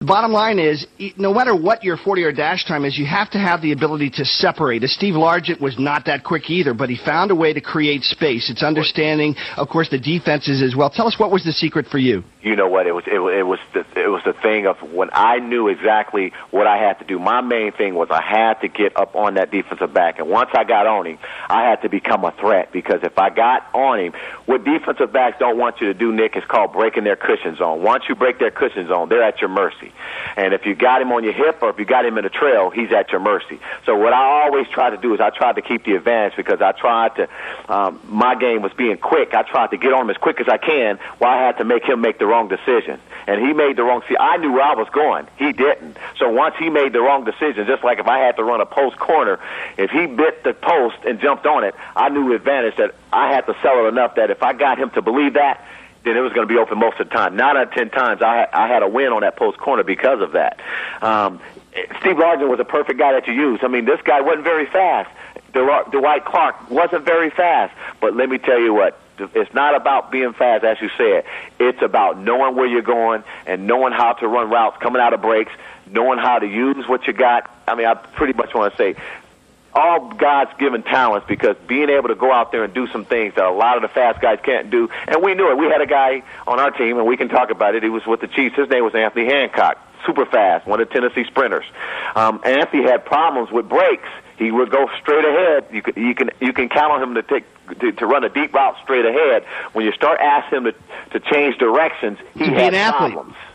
The bottom line is, no matter what your 40-yard dash time is, you have to have the ability to separate. Steve Largent was not that quick either, but he found a way to create space. It's understanding, of course, the defenses as well. Tell us, what was the secret for you? You know what? It was the thing of when I knew exactly what I had to do. My main thing was I had to get up on that defensive back, and once I got on him, I had to become a threat, because if I got on him, what defensive backs don't want you to do, Nick, is called breaking their cushion zone. Once you break their cushion zone, they're at your mercy. And if you got him on your hip or if you got him in a trail, he's at your mercy. So what I always try to do is I tried to keep the advantage, because I tried to, my game was being quick. I tried to get on him as quick as I can while I had to make him make the wrong decision. And he made the wrong, see, I knew where I was going. He didn't. So once he made the wrong decision, just like if I had to run a post corner, if he bit the post and jumped on it, I knew the advantage that I had to sell it enough that if I got him to believe that, then it was going to be open most of the time. 9 out of 10 times, I had a win on that post corner because of that. Steve Largent was a perfect guy that you used. I mean, this guy wasn't very fast. Dwight Clark wasn't very fast. But let me tell you what, it's not about being fast, as you said. It's about knowing where you're going and knowing how to run routes, coming out of breaks, knowing how to use what you got. I mean, I pretty much want to say all God's given talents, because being able to go out there and do some things that a lot of the fast guys can't do. And we knew it. We had a guy on our team, and we can talk about it. He was with the Chiefs. His name was Anthony Hancock, super fast, one of the Tennessee sprinters. Anthony had problems with breaks. He would go straight ahead. You can count on him to run a deep route straight ahead. When you start asking him to change directions, he had problems.